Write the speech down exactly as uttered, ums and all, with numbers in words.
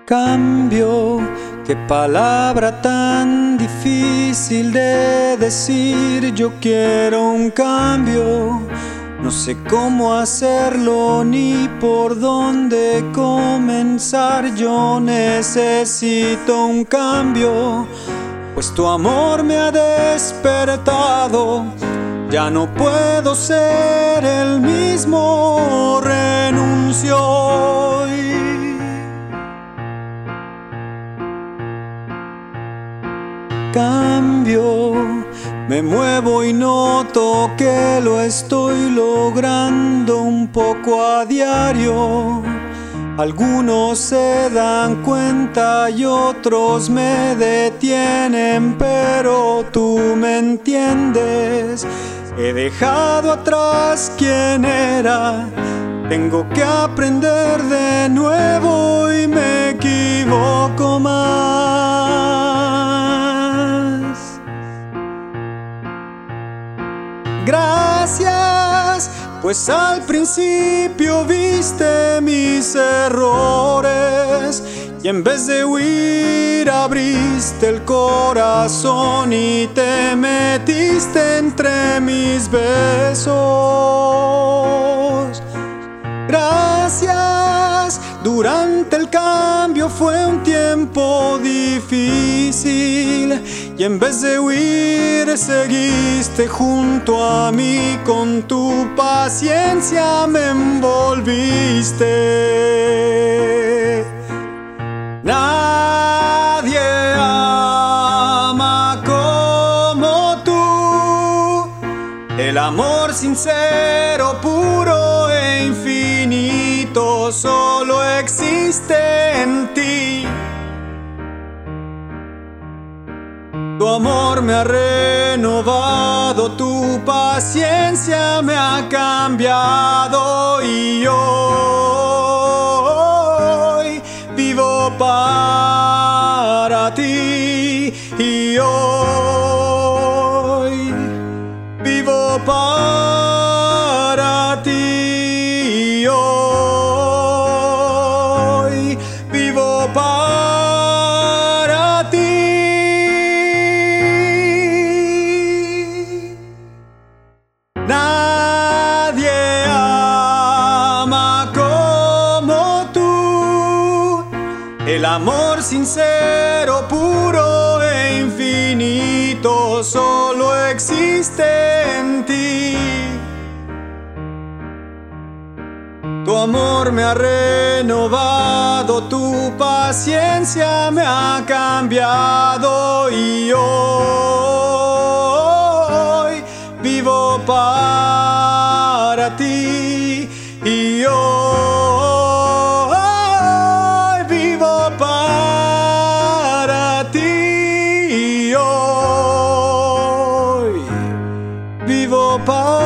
Cambio, qué palabra tan difícil de decir. Yo quiero un cambio, no sé cómo hacerlo ni por dónde comenzar. Yo necesito un cambio, pues tu amor me ha despertado. Ya no puedo ser el mismo, renuncio hoy. Cambio, me muevo y noto que lo estoy logrando un poco a diario. Algunos se dan cuenta y otros me detienen, pero tú me entiendes. He dejado atrás quién era, tengo que aprender de nuevo y me equivoco más. Gracias, pues al principio viste mis errores y en vez de huir abriste el corazón y te metiste entre mis besos. Gracias, durante el cambio fue un tiempo difícil y en vez de huir seguiste junto a mí, con tu paciencia me envolviste. Nadie ama como tú, el amor sincero, puro e infinito solo existe en ti. Tu amor me ha renovado, tu paciencia me ha cambiado y hoy vivo para ti y hoy vivo para ti y hoy vivo para ti. Nadie ama como tú, el amor sincero, puro e infinito solo existe en ti. Tu amor me ha renovado, tu paciencia me ha cambiado y hoy vivo para ti y hoy vivo para ti y hoy vivo para